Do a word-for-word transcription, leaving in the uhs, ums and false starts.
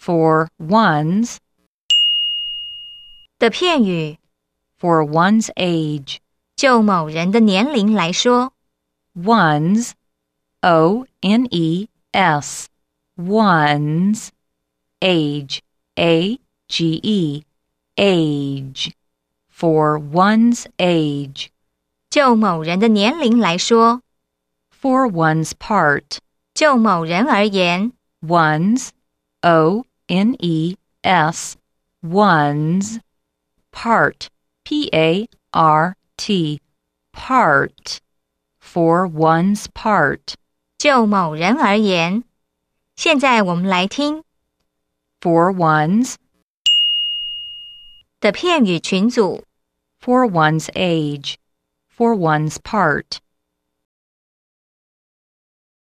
for one's 的片语 for one's age. 就某人的年龄来说 One's, O N E S, one's, age, A G E, age, for one's age. 就某人的年龄来说 For one's part, 就某人而言 one's, O N E S, one's, part, P A R T, part, for one's part. 就某人而言现在我们来听 For one's, 的片语群组 for one's age, for one's part.